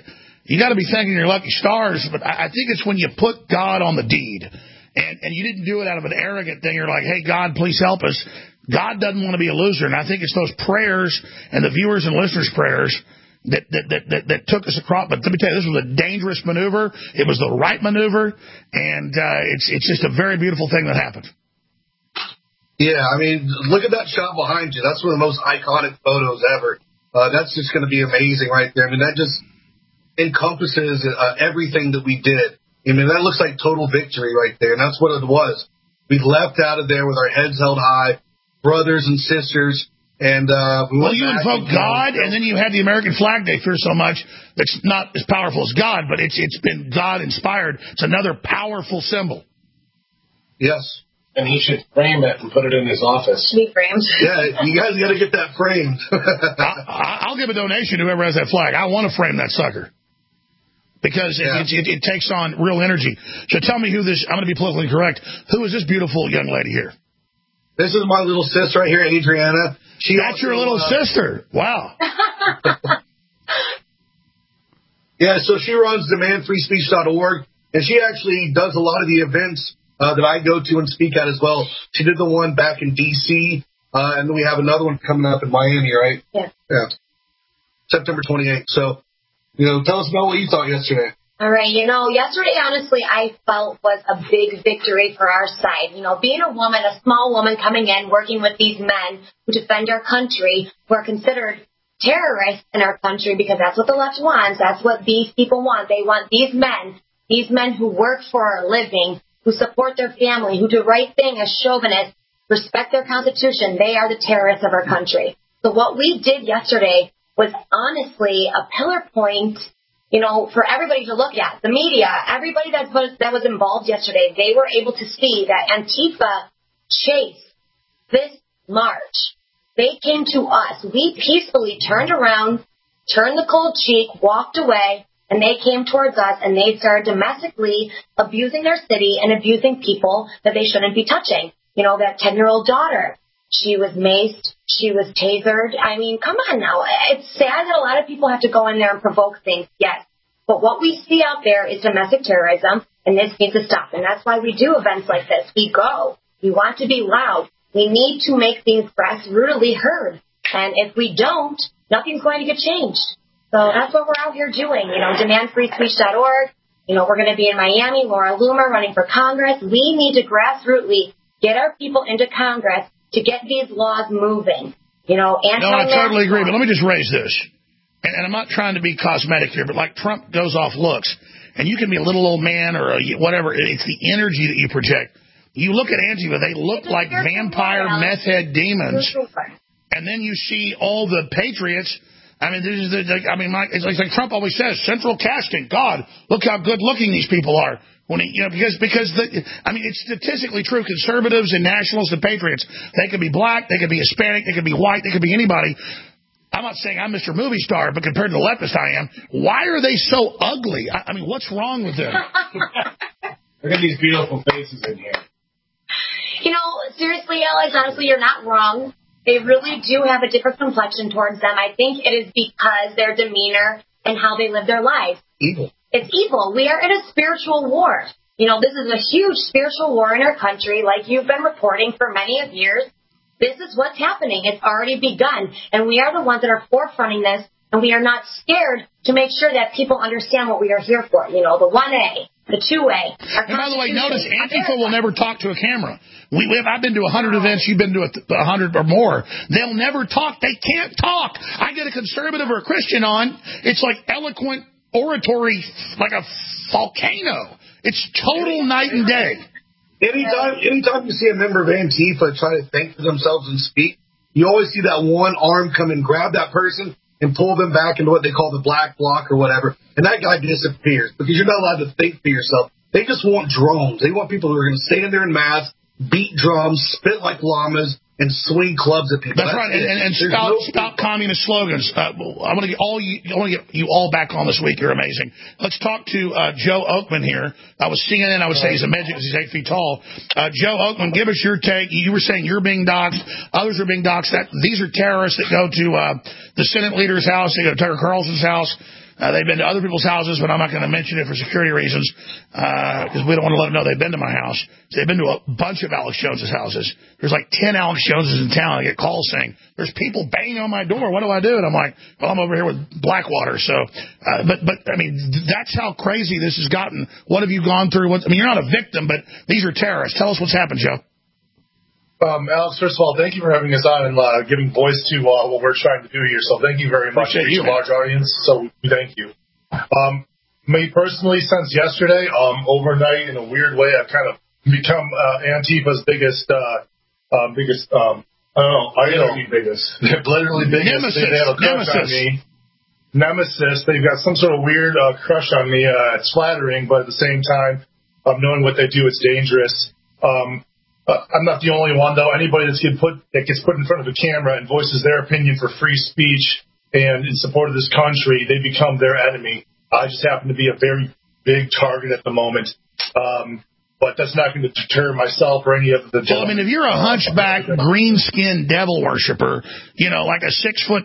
you got to be thanking your lucky stars. But I think it's when you put God on the deed, and you didn't do it out of an arrogant thing. You're like, hey, God, please help us. God doesn't want to be a loser, and I think it's those prayers and the viewers and listeners' prayers that took us across. But let me tell you, this was a dangerous maneuver. It was the right maneuver, and it's just a very beautiful thing that happened. Yeah, I mean, look at that shot behind you. That's one of the most iconic photos ever. That's just going to be amazing right there. I mean, that just encompasses everything that we did. I mean, that looks like total victory right there, and that's what it was. We left out of there with our heads held high, brothers and sisters. And you invoked God, and then you had the American flag they fear so much that's not as powerful as God, but it's been God-inspired. It's another powerful symbol. Yes. And he should frame it and put it in his office. Be framed. Yeah, you guys got to get that framed. I'll give a donation to whoever has that flag. I want to frame that sucker. Because it takes on real energy. So tell me who this, I'm going to be politically correct, who is this beautiful young lady here? This is my little sis right here, Adriana. That's your little sister. Wow. Yeah, so she runs demandfreespeech.org, and she actually does a lot of the events that I go to and speak at as well. She did the one back in D.C., and then we have another one coming up in Miami, right? Yeah. September 28th. So, tell us about what you thought yesterday. All right, yesterday, honestly, I felt was a big victory for our side. Being a woman, a small woman coming in, working with these men who defend our country, who are considered terrorists in our country because that's what the left wants. That's what these people want. They want these men who work for a living, who support their family, who do the right thing as chauvinists, respect their Constitution. They are the terrorists of our country. So what we did yesterday was honestly a pillar point, for everybody to look at. The media, everybody that was involved yesterday, they were able to see that Antifa chased this march. They came to us. We peacefully turned around, turned the cold cheek, walked away, and they came towards us, and they started domestically abusing their city and abusing people that they shouldn't be touching. That 10-year-old daughter, she was maced, she was tasered. I mean, come on now. It's sad that a lot of people have to go in there and provoke things, yes. But what we see out there is domestic terrorism, and this needs to stop. And that's why we do events like this. We go. We want to be loud. We need to make things grassrootsly heard. And if we don't, nothing's going to get changed. So that's what we're out here doing. Demandfreespeech.org. We're going to be in Miami. Laura Loomer running for Congress. We need to grassrootsly get our people into Congress to get these laws moving. No, I totally agree. But let me just raise this. And I'm not trying to be cosmetic here, but like Trump goes off looks, and you can be a little old man or whatever. It's the energy that you project. You look at Antifa, they look like vampire meth head demons. And then you see all the patriots. I mean, it's like Trump always says, central casting. God, look how good looking these people are. When because it's statistically true. Conservatives and nationalists and patriots, they could be black, they could be Hispanic, they could be white, they could be anybody. I'm not saying I'm Mr. Movie Star, but compared to the leftist I am, why are they so ugly? I mean, what's wrong with them? Look at these beautiful faces in here. Seriously, Alex, honestly, you're not wrong. They really do have a different complexion towards them. I think it is because their demeanor and how they live their lives. Evil. It's evil. We are in a spiritual war. This is a huge spiritual war in our country, like you've been reporting for many of years. This is what's happening. It's already begun. And we are the ones that are forefronting this, and we are not scared to make sure that people understand what we are here for. The 1A, the 2A. And by the way, notice Antifa will never talk to a camera. I've been to 100 events. You've been to 100 or more. They'll never talk. They can't talk. I get a conservative or a Christian on. It's like eloquent oratory, like a volcano. It's total night and day. Anytime you see a member of Antifa try to think for themselves and speak, you always see that one arm come and grab that person and pull them back into what they call the black bloc or whatever, and that guy disappears because you're not allowed to think for yourself. They just want drones. They want people who are going to stand there in masks, beat drums, spit like llamas, and swing clubs at people. That's right, and spout communist slogans. I want to get you all back on this week. You're amazing. Let's talk to Joe Oakman here. I was CNN. I would say he's a midget because he's 8 feet tall. Joe Oakman, give us your take. You were saying you're being doxxed. Others are being doxxed. These are terrorists that go to the Senate leader's house. They go to Tucker Carlson's house. They've been to other people's houses, but I'm not going to mention it for security reasons because we don't want to let them know they've been to my house. So they've been to a bunch of Alex Jones's houses. There's like 10 Alex Joneses in town. I get calls saying, there's people banging on my door. What do I do? And I'm like, well, I'm over here with Blackwater. So, but I mean, that's how crazy this has gotten. What have you gone through? I mean, you're not a victim, but these are terrorists. Tell us what's happened, Joe. Alex, first of all, thank you for having us on and giving voice to what we're trying to do here. So thank you very much. Appreciate you, a large audience, so we thank you. Me personally, since yesterday, overnight, in a weird way, I've kind of become Antifa's biggest, I don't know, biggest. Literally biggest. They have a crush on me. Nemesis. They've got some sort of weird crush on me. It's flattering, but at the same time, knowing what they do, it's dangerous. I'm not the only one, though. Anybody that gets put in front of a camera and voices their opinion for free speech and in support of this country, they become their enemy. I just happen to be a very big target at the moment. But that's not going to deter myself or any of the... Well, I mean, if you're a hunchback, green-skinned devil worshiper, like a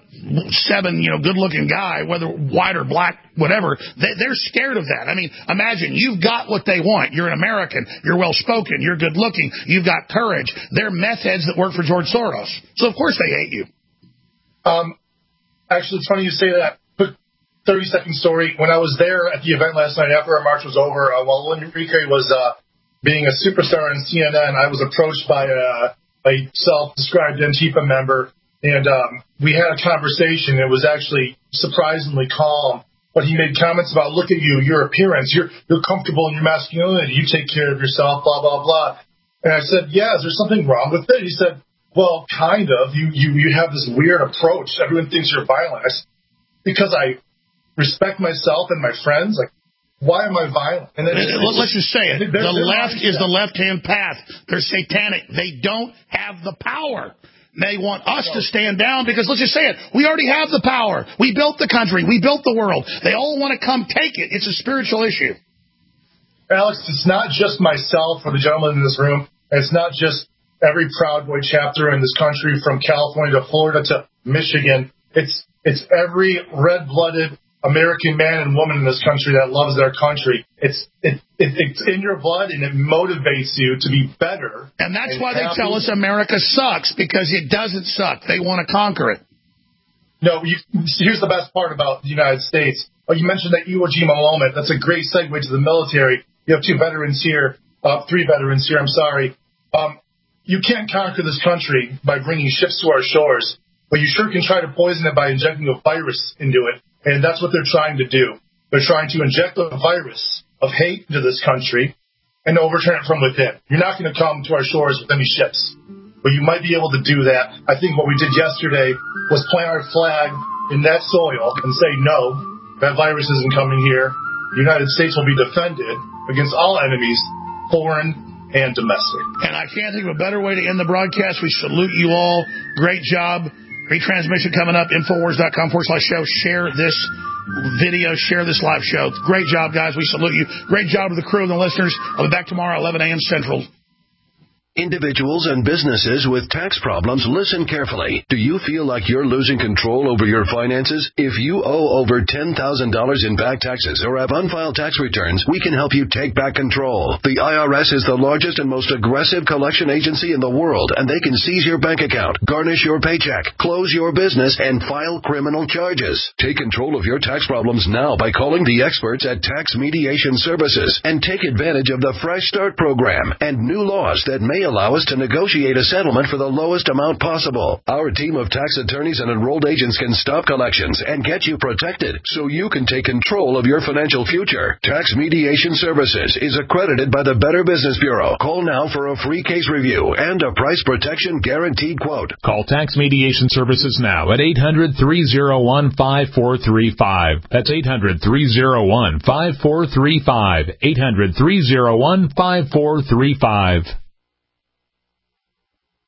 6'7", good-looking guy, whether white or black, whatever, they're scared of that. I mean, imagine you've got what they want. You're an American. You're well-spoken. You're good-looking. You've got courage. They're meth heads that work for George Soros. So, of course, they hate you. Actually, it's funny you say that. Quick 30-second story. When I was there at the event last night after our march was over, while Enrique was... being a superstar on CNN, I was approached by a self-described Antifa member, and we had a conversation. It was actually surprisingly calm, but he made comments about, look at you, your appearance, you're comfortable in your masculinity, you take care of yourself, blah, blah, blah. And I said, yeah, is there something wrong with it? He said, well, kind of. You have this weird approach. Everyone thinks you're violent. Because I respect myself and my friends, why am I violent? And then let's just say it. The left is the left-hand path. They're satanic. They don't have the power. They want us to stand down because, let's just say it, we already have the power. We built the country. We built the world. They all want to come take it. It's a spiritual issue. Alex, it's not just myself or the gentleman in this room. It's not just every Proud Boy chapter in this country from California to Florida to Michigan. It's every red-blooded American man and woman in this country that loves their country. It's in your blood, and it motivates you to be better. And that's why they tell us America sucks, because it doesn't suck. They want to conquer it. No, here's the best part about the United States. You mentioned that Iwo Jima moment. That's a great segue to the military. You have 3 veterans here, I'm sorry. You can't conquer this country by bringing ships to our shores, but you sure can try to poison it by injecting a virus into it. And that's what they're trying to do. They're trying to inject a virus of hate into this country and overturn it from within. You're not going to come to our shores with any ships, but you might be able to do that. I think what we did yesterday was plant our flag in that soil and say, no, that virus isn't coming here. The United States will be defended against all enemies, foreign and domestic. And I can't think of a better way to end the broadcast. We salute you all. Great job. Retransmission coming up, Infowars.com/show. Share this video, share this live show. Great job, guys. We salute you. Great job to the crew and the listeners. I'll be back tomorrow, 11 a.m. Central. Individuals and businesses with tax problems, listen carefully. Do you feel like you're losing control over your finances? If you owe over $10,000 in back taxes or have unfiled tax returns, we can help you take back control. The IRS is the largest and most aggressive collection agency in the world, and they can seize your bank account, garnish your paycheck, close your business, and file criminal charges. Take control of your tax problems now by calling the experts at Tax Mediation Services and take advantage of the Fresh Start program and new laws that may allow us to negotiate a settlement for the lowest amount possible. Our team of tax attorneys and enrolled agents can stop collections and get you protected so you can take control of your financial future. Tax Mediation Services is accredited by the Better Business Bureau. Call now for a free case review and a price protection guaranteed quote. Call Tax Mediation Services now at 800-301-5435. That's 800-301-5435. 800-301-5435.